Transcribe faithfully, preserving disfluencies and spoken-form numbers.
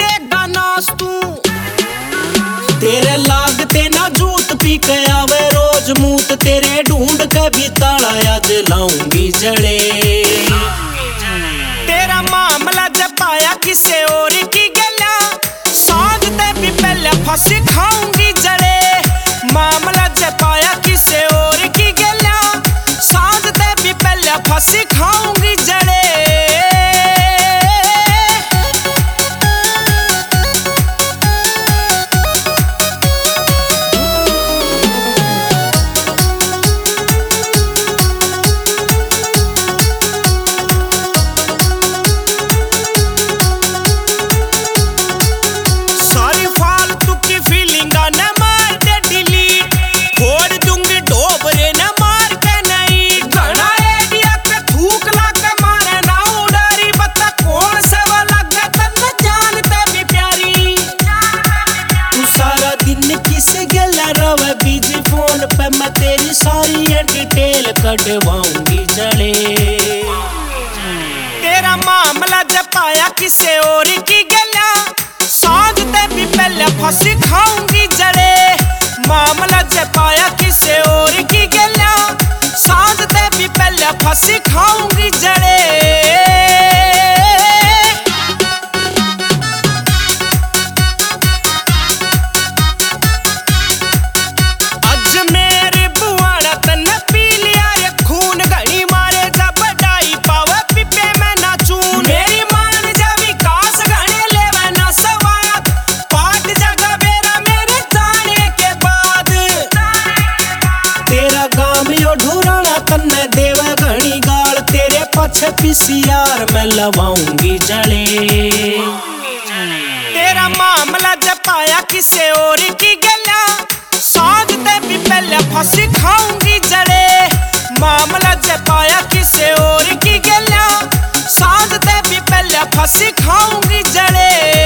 करेगा नास तू। तेरे लागते ना जूत पी के आवे रोज मूत, तेरे ढूंढ के भी ताला आज लाऊंगी जड़े। तेरा मामला जब पाया किसे और की गला, साध ते भी पहले फांसी खाऊंगी जड़े। मामला जब पाया किसे और की गला, साध ते भी पहले फांसी खाऊंगी जड़े। फोन पे मैं तेरी सारी डिटेल कटवाऊंगी जड़े। तेरा मामला जब पाया किसे और की गला, साध ते भी पहले फांसी खाऊंगी जड़े। मामला जब पाया किसे और की गला, साध ते भी पहले फांसी खाऊंगी जड़े। तन्ने देवे घनी गाल, तेरे पछे पीसीआर में लवाऊंगी जड़े। तेरा मामला जब पाया किसे और की गला, साध ते भी पहले फांसी खाऊंगी जड़े। मामला जब पाया किसे और की गला, साध ते भी पहले फांसी खाऊंगी जड़े।